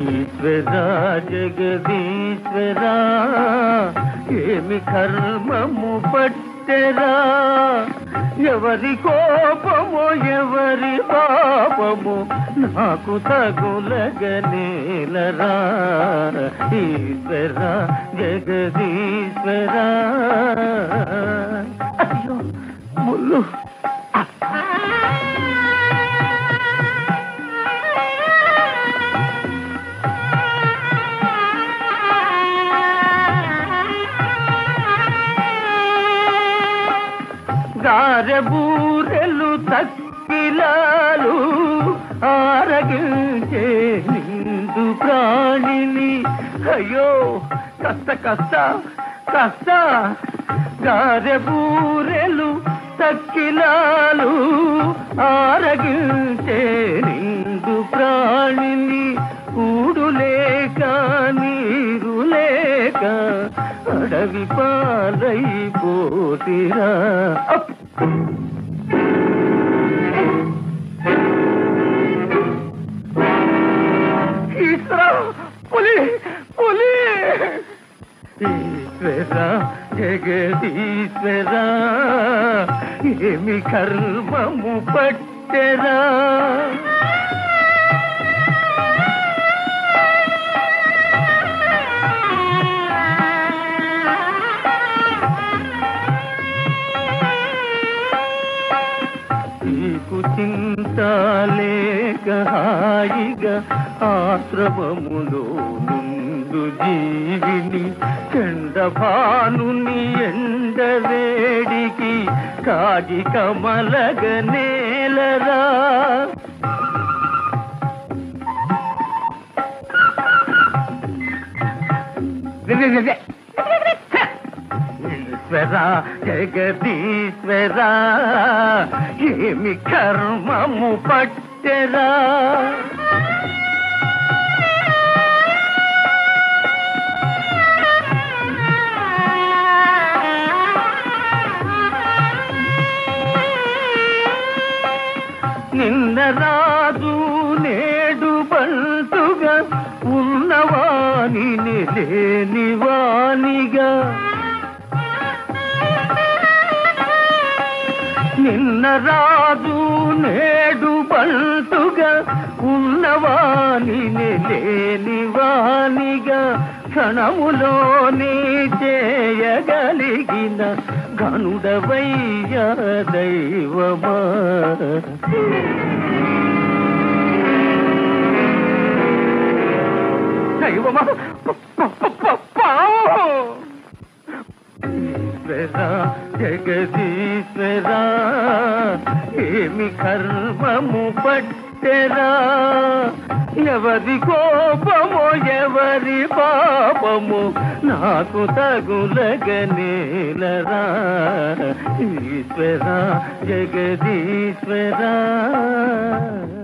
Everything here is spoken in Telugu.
ఈశ్వరా జగదీశ్వరా ఏమి కర్మము పట్టెరా ఎవరి కోపము ఎవరి పాపము నాకు తగులగనేలరా ఈశ్వరా జగదీశ్వరా అయ్యో ముళ్ళు గారెబూరెలు తక్కిలాలు ఆరగించే నిండు ప్రాణిని అయ్యో కష్ట కష్ట కష్ట గారెబూరెలు తక్కిలాలు ఆరగించే నిండు ప్రాణిని కూడు లేక నీరు లేక అడవి పాలైపోతిరా పులి పులి ఈశ్వరా జగదీశ్వరా ఏమి కర్మము పట్టెరా చింత లేక హాయిగా ఆశ్రమములో నుండు జీవిని చండభానుని ఎండవేడికి కాగి కమలగ నేలరా ఈశ్వరా జగదీశ్వరా ఏమి కర్మము పట్టెరా నిన్న రాజు నేడు బంటుగా ఉన్నవాని లేని వానిగా నిన్న రాజు నేడు బంటుగా ఉన్నవాని లేని వానిగా క్షణములోనే చేయగలిగిన గనుడవయ్య దైవమా దైవమా ఈశ్వరా జగదీశ్వరా ఏమి కర్మము పట్టెరా ఎవరి కోపము ఎవరి పాపము నాకు తగులగనేలరా ఈశ్వరా జగదీశ్వరా